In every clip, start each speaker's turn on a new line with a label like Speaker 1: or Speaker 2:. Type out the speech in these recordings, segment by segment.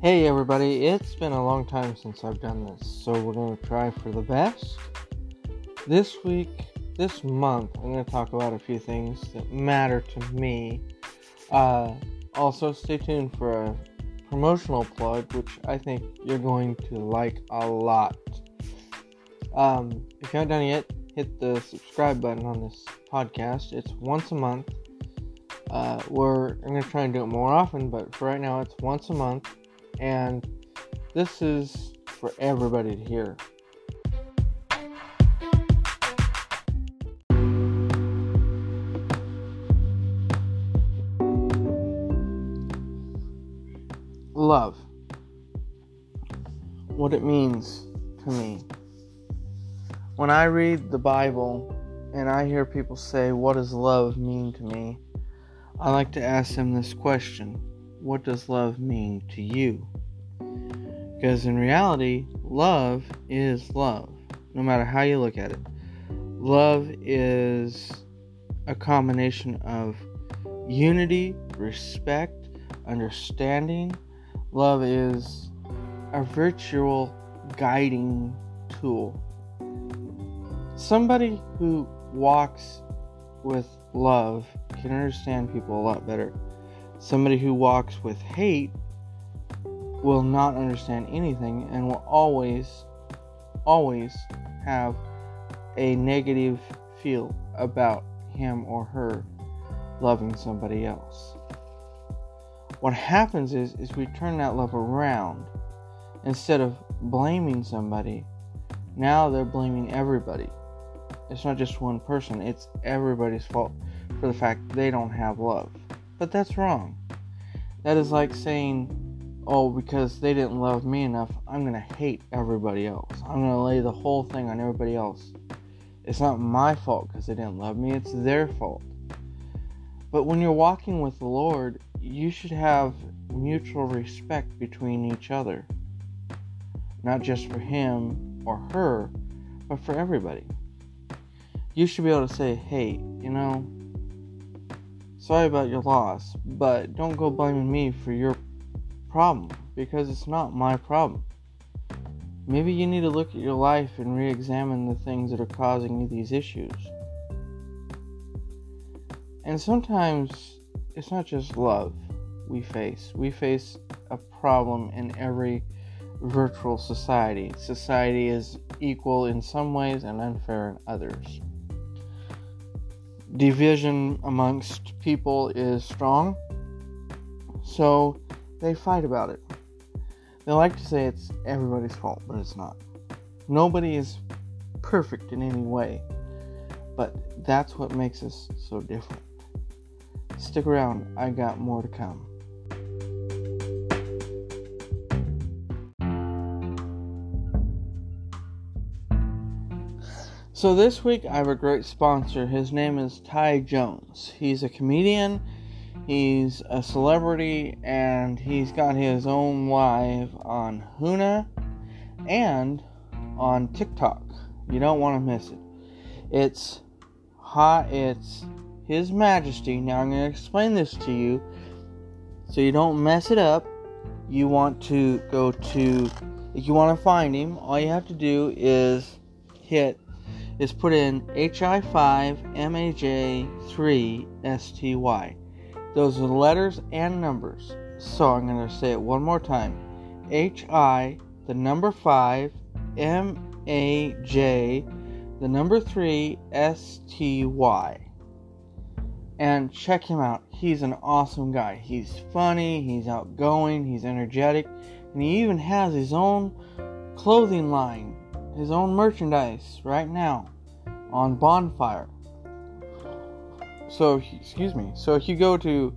Speaker 1: Hey everybody, it's been a long time since I've done this, so we're going to try for the best. This month, I'm going to talk about a few things that matter to me. Also, stay tuned for a promotional plug, which I think you're going to like a lot. If you haven't done it yet, hit the subscribe button on this podcast. It's once a month. I'm going to try and do it more often, but for right now, it's once a month. And this is for everybody to hear. Love. What it means to me. When I read the Bible and I hear people say, "What does love mean to me?" I like to ask them this question. What does love mean to you? Because in reality, love is love, no matter how you look at it. Love is a combination of unity, respect, understanding. Love is a virtual guiding tool. Somebody who walks with love can understand people a lot better. Somebody who walks with hate will not understand anything and will always have a negative feel about him or her loving somebody else. What happens is we turn that love around. Instead of blaming somebody, now they're blaming everybody. It's not just one person, it's everybody's fault for the fact they don't have love. But that's wrong. That is like saying, oh, because they didn't love me enough, I'm going to hate everybody else. I'm going to lay the whole thing on everybody else. It's not my fault because they didn't love me, it's their fault. But when you're walking with the Lord, you should have mutual respect between each other. Not just for him or her, but for everybody. You should be able to say, hey, sorry about your loss, but don't go blaming me for your problem, because it's not my problem. Maybe you need to look at your life and re-examine the things that are causing you these issues. And sometimes it's not just love we face. We face a problem in every virtual society. Society is equal in some ways and unfair in others. Division amongst people is strong, so they fight about it. They like to say it's everybody's fault, but it's not. Nobody is perfect in any way, but that's what makes us so different. Stick around, I got more to come. So this week I have a great sponsor. His name is Ty Jones. He's a comedian, he's a celebrity, and he's got his own live on Huna and on TikTok. You don't want to miss it. It's His Majesty. Now I'm going to explain this to you so you don't mess it up. You want to go to, if you want to find him, all you have to do is put in HI5MAJ3STY. Those are the letters and numbers. So I'm going to say it one more time. HI, the number 5, MAJ, the number 3, STY. And check him out. He's an awesome guy. He's funny, he's outgoing, he's energetic, and he even has his own clothing line, his own merchandise right now on Bonfire. So if you go to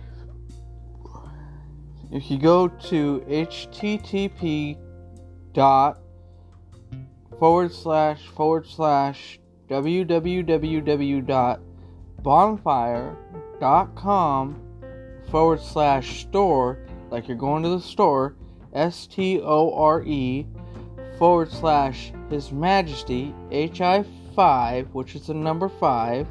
Speaker 1: http://www.bonfire.com/store, like you're going to the store, store/His Majesty, HI5, which is the number 5,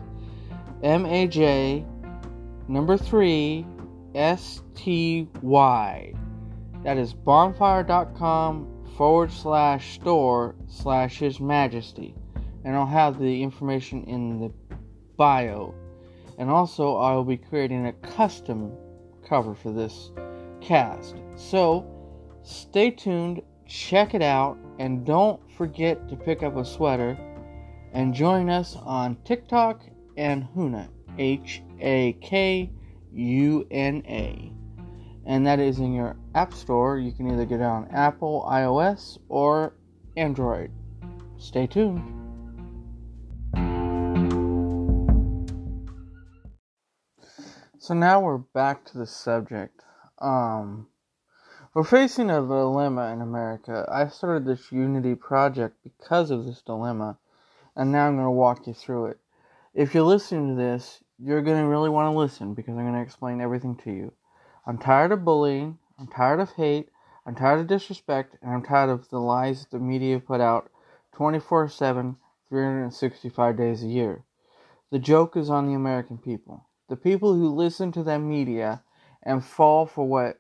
Speaker 1: MAJ, number 3, STY. That is bonfire.com/store/His Majesty. And I'll have the information in the bio. And also, I will be creating a custom cover for this cast. So, stay tuned, check it out, and don't forget to pick up a sweater and join us on TikTok and Huna, Hakuna. And that is in your app store. You can either get it on Apple, iOS, or Android. Stay tuned. So now we're back to the subject. We're facing a dilemma in America. I started this Unity project because of this dilemma, and now I'm going to walk you through it. If you're listening to this, you're going to really want to listen because I'm going to explain everything to you. I'm tired of bullying, I'm tired of hate, I'm tired of disrespect, and I'm tired of the lies that the media put out 24/7, 365 days a year. The joke is on the American people. The people who listen to that media and fall for what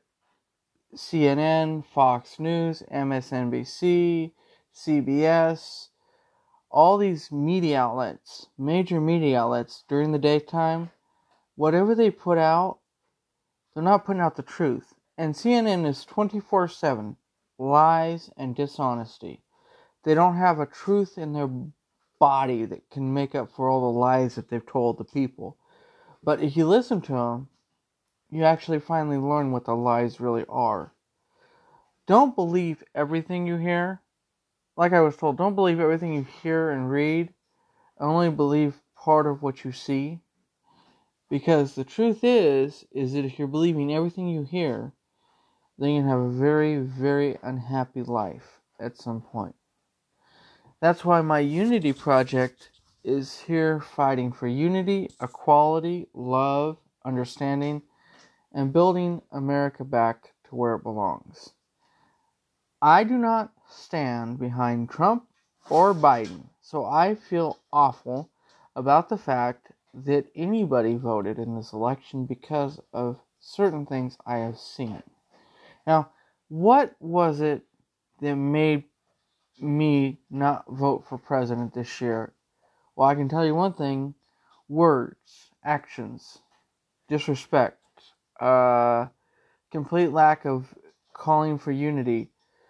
Speaker 1: CNN, Fox News, MSNBC, CBS, all these media outlets, major media outlets during the daytime, whatever they put out, they're not putting out the truth. And CNN is 24/7 lies and dishonesty. They don't have a truth in their body that can make up for all the lies that they've told the people. But if you listen to them, you actually finally learn what the lies really are. Don't believe everything you hear. Like I was told, don't believe everything you hear and read. Only believe part of what you see. Because the truth is that if you're believing everything you hear, then you have a very, very unhappy life at some point. That's why my Unity project is here fighting for unity, equality, love, understanding, and building America back to where it belongs. I do not stand behind Trump or Biden, so I feel awful about the fact that anybody voted in this election because of certain things I have seen. Now, what was it that made me not vote for president this year? Well, I can tell you one thing: words, actions, disrespect, complete lack of calling for unity.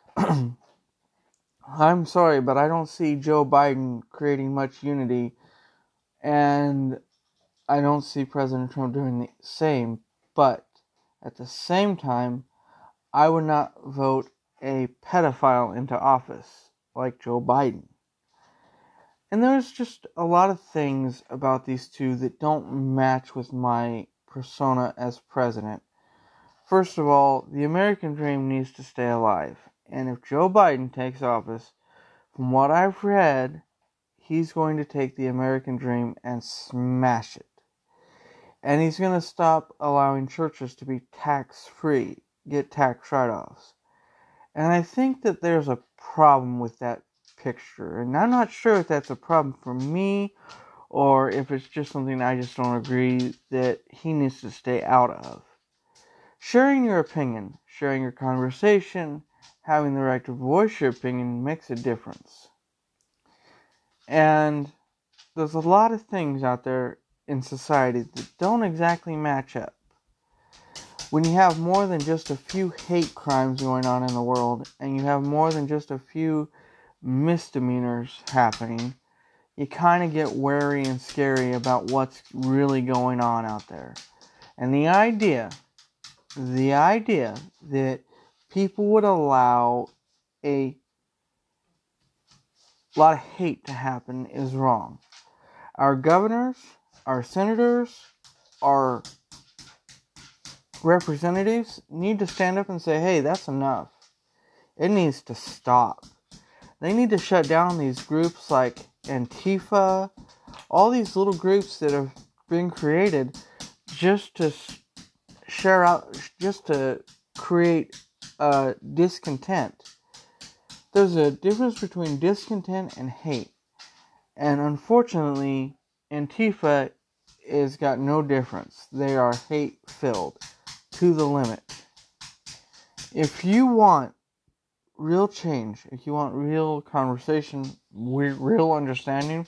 Speaker 1: I'm sorry, but I don't see Joe Biden creating much unity, and I don't see President Trump doing the same. But at the same time, I would not vote a pedophile into office like Joe Biden. And there's just a lot of things about these two that don't match with my persona as president. First of all, the American dream needs to stay alive. And if Joe Biden takes office, from what I've read, he's going to take the American dream and smash it. And he's going to stop allowing churches to be tax-free, get tax write-offs. And I think that there's a problem with that picture. And I'm not sure if that's a problem for me or if it's just something I just don't agree that he needs to stay out of. Sharing your opinion, sharing your conversation, having the right to voice your opinion makes a difference. And there's a lot of things out there in society that don't exactly match up. When you have more than just a few hate crimes going on in the world, and you have more than just a few misdemeanors happening, you kind of get wary and scary about what's really going on out there. And the idea that people would allow a lot of hate to happen is wrong. Our governors, our senators, our representatives need to stand up and say, hey, that's enough. It needs to stop. They need to shut down these groups like Antifa, all these little groups that have been created just to share out, just to create discontent. There's a difference between discontent and hate. And unfortunately, Antifa has got no difference. They are hate-filled to the limit. If you want real change, if you want real conversation, real understanding,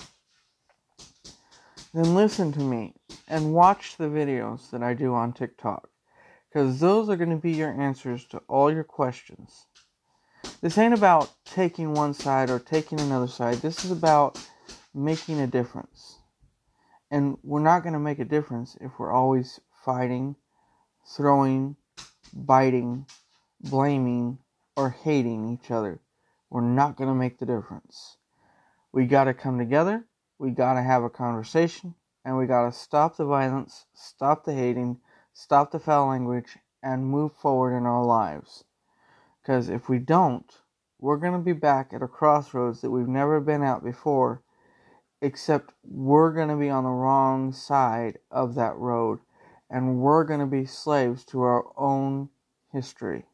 Speaker 1: then listen to me and watch the videos that I do on TikTok. Because those are going to be your answers to all your questions. This ain't about taking one side or taking another side. This is about making a difference. And we're not going to make a difference if we're always fighting, throwing, biting, blaming, or hating each other. We're not going to make the difference. We got to come together, we got to have a conversation, and we got to stop the violence, stop the hating, stop the foul language, and move forward in our lives. Because if we don't, we're going to be back at a crossroads that we've never been at before, except we're going to be on the wrong side of that road, and we're going to be slaves to our own history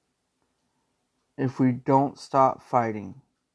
Speaker 1: if we don't stop fighting.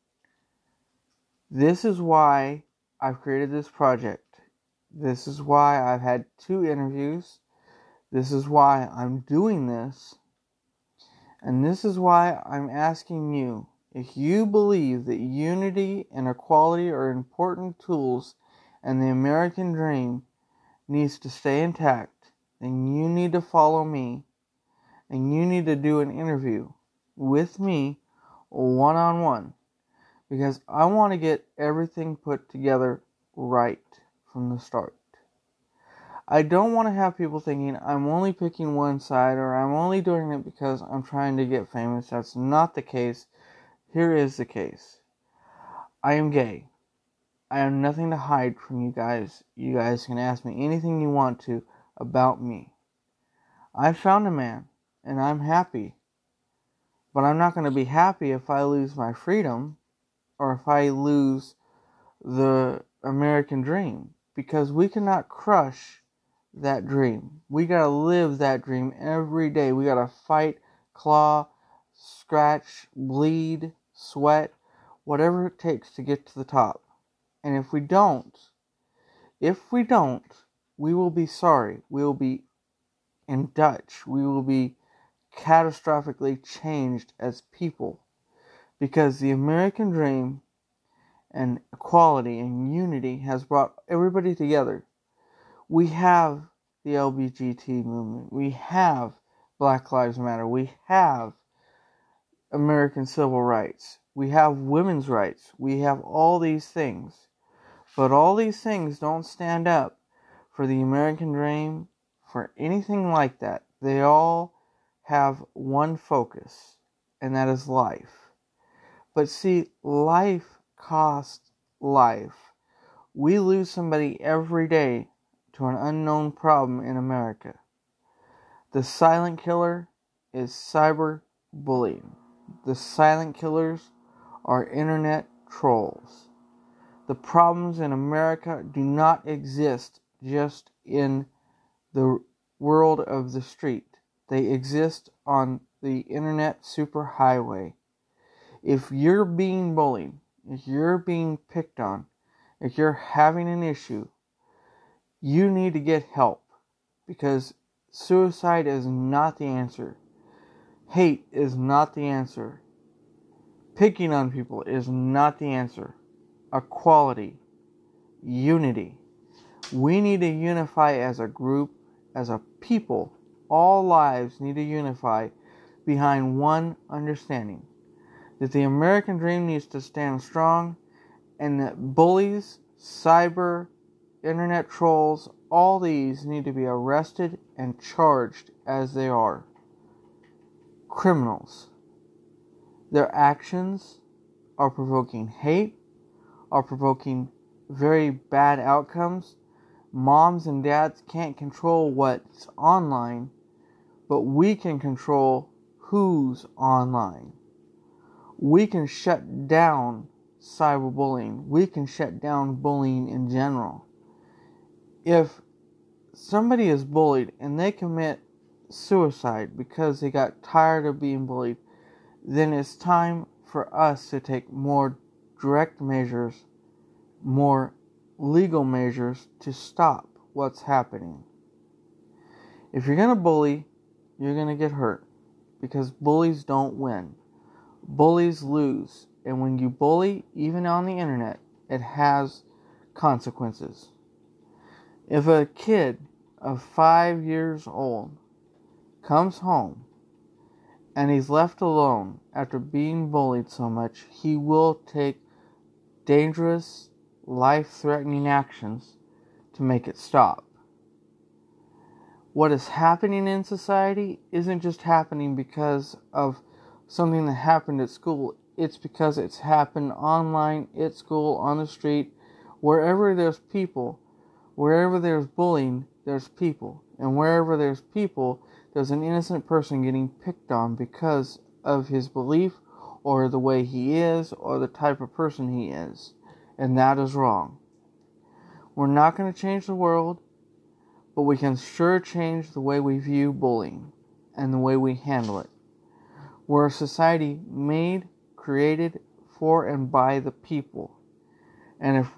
Speaker 1: This is why I've created this project. This is why I've had 2 interviews. This is why I'm doing this. And this is why I'm asking you, if you believe that unity and equality are important tools and the American dream needs to stay intact, then you need to follow me and you need to do an interview with me one-on-one, because I want to get everything put together right from the start. I don't want to have people thinking I'm only picking one side or I'm only doing it because I'm trying to get famous. That's not the case. Here is the case. I am gay. I have nothing to hide from you guys. You guys can ask me anything you want to about me. I found a man and I'm happy. But I'm not going to be happy if I lose my freedom or if I lose the American dream, because we cannot crush that dream. We gotta live that dream every day. We gotta fight, claw, scratch, bleed, sweat, whatever it takes to get to the top. And if we don't, we will be sorry. We will be in Dutch. We will be catastrophically changed as people, because the American dream and equality and unity has brought everybody together. We have the LGBT movement. We have Black Lives Matter. We have American civil rights. We have women's rights. We have all these things. But all these things don't stand up for the American dream, for anything like that. They all have one focus, and that is life. But see, life costs life. We lose somebody every day to an unknown problem in America. The silent killer is cyberbullying. The silent killers are internet trolls. The problems in America do not exist just in the world of the street. They exist on the internet superhighway. If you're being bullied, if you're being picked on, if you're having an issue, you need to get help, because suicide is not the answer. Hate is not the answer. Picking on people is not the answer. Equality, unity. We need to unify as a group, as a people. All lives need to unify behind one understanding: that the American dream needs to stand strong, and that bullies, cyber, internet trolls, all these need to be arrested and charged as they are criminals. Their actions are provoking hate, are provoking very bad outcomes. Moms and dads can't control what's online, but we can control who's online. We can shut down cyberbullying. We can shut down bullying in general. If somebody is bullied and they commit suicide because they got tired of being bullied, then it's time for us to take more direct measures, more legal measures to stop what's happening. If you're going to bully, you're going to get hurt. because bullies don't win. Bullies lose. And when you bully, even on the internet, it has consequences. If a kid of 5 years old comes home and he's left alone after being bullied so much, he will take dangerous, life-threatening actions to make it stop. What is happening in society isn't just happening because of something that happened at school. It's because it's happened online, at school, on the street, wherever there's people. Wherever there's bullying, there's people. And wherever there's people, there's an innocent person getting picked on because of his belief or the way he is or the type of person he is. And that is wrong. We're not going to change the world, but we can sure change the way we view bullying and the way we handle it. We're a society made, created for and by the people. And if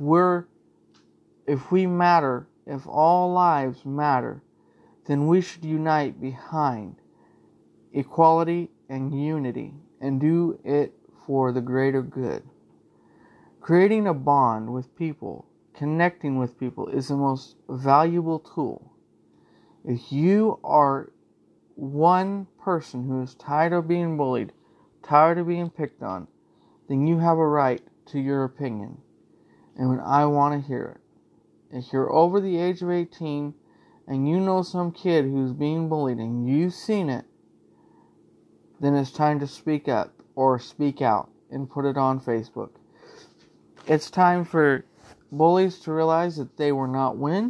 Speaker 1: we matter, if all lives matter, then we should unite behind equality and unity and do it for the greater good. Creating a bond with people, connecting with people, is the most valuable tool. If you are one person who is tired of being bullied, tired of being picked on, then you have a right to your opinion. And I want to hear it. If you're over the age of 18 and you know some kid who's being bullied and you've seen it, then it's time to speak up or speak out and put it on Facebook. It's time for bullies to realize that they will not win.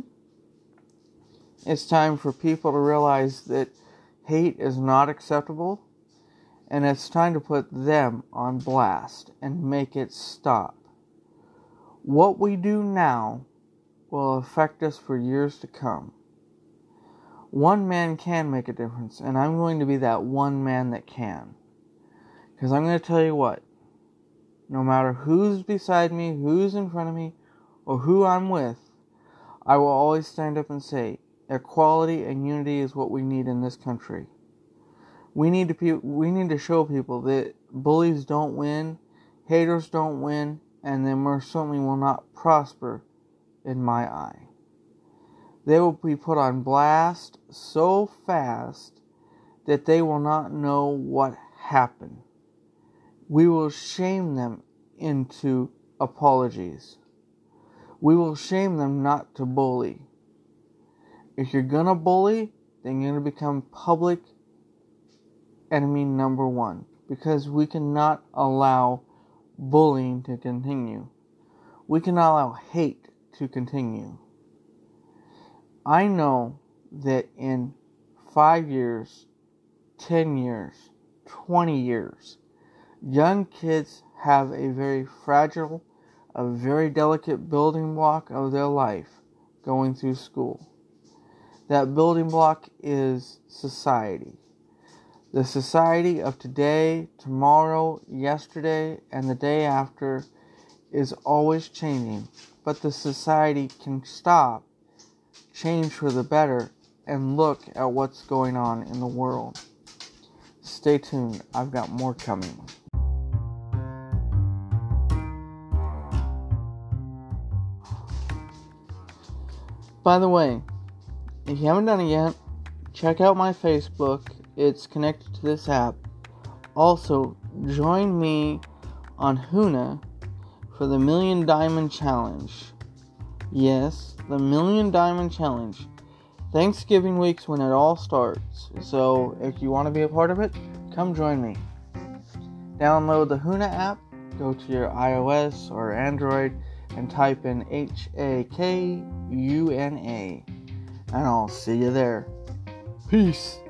Speaker 1: It's time for people to realize that hate is not acceptable. And it's time to put them on blast and make it stop. What we do now will affect us for years to come. One man can make a difference, and I'm going to be that one man that can. Because I'm going to tell you what, no matter who's beside me, who's in front of me, or who I'm with, I will always stand up and say, equality and unity is what we need in this country. We need to show people that bullies don't win, haters don't win, and they most certainly will not prosper in my eye. They will be put on blast so fast that they will not know what happened. We will shame them into apologies. We will shame them not to bully. If you're gonna bully, then you're gonna become public enemy number one, because we cannot allow bullying to continue. We cannot allow hate to continue. I know that in 5 years, 10 years, 20 years, young kids have a very fragile, a very delicate building block of their life going through school. That building block is society. The society of today, tomorrow, yesterday, and the day after is always changing. But the society can stop, change for the better, and look at what's going on in the world. Stay tuned. I've got more coming. By the way, if you haven't done it yet, check out my Facebook. It's connected to this app. Also, join me on Huna for the Million Diamond Challenge. Yes, the Million Diamond Challenge. Thanksgiving week's when it all starts. So, if you want to be a part of it, come join me. Download the Huna app, go to your iOS or Android, and type in HAKUNA. And I'll see you there. Peace.